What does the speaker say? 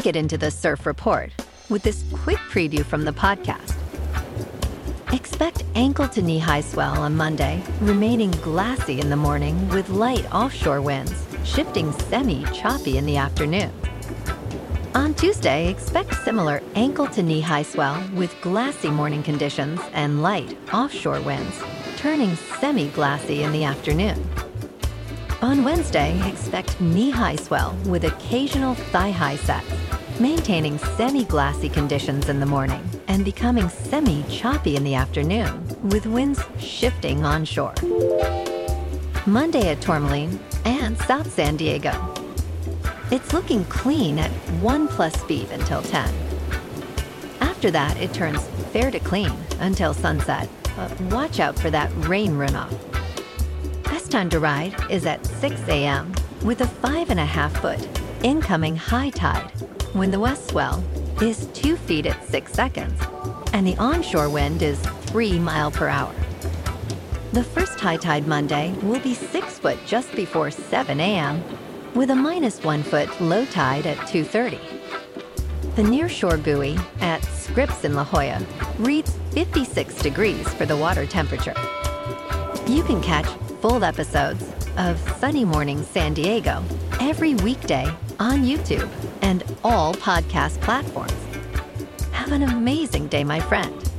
get into the surf report with this quick preview from the podcast. Expect ankle to knee-high swell on Monday, remaining glassy in the morning with light offshore winds, shifting semi-choppy in the afternoon. On Tuesday, expect similar ankle to knee-high swell with glassy morning conditions and light offshore winds, turning semi-glassy in the afternoon. On Wednesday, expect knee-high swell with occasional thigh-high sets, maintaining semi-glassy conditions in the morning and becoming semi-choppy in the afternoon with winds shifting onshore. Monday at Tourmaline and South San Diego. It's looking clean at 1+ feet until 10. After that, it turns fair to clean until sunset, but watch out for that rain runoff. Best time to ride is at 6 a.m. with a 5.5-foot incoming high tide when the west swell is 2 feet at 6 seconds and the onshore wind is 3 miles per hour. The first high tide Monday will be 6 foot just before 7 a.m. with a -1 foot low tide at 2:30. The nearshore buoy at Scripps in La Jolla reads 56 degrees for the water temperature. You can catch full episodes of Sunny Morning San Diego every weekday on YouTube and all podcast platforms. Have an amazing day, my friend.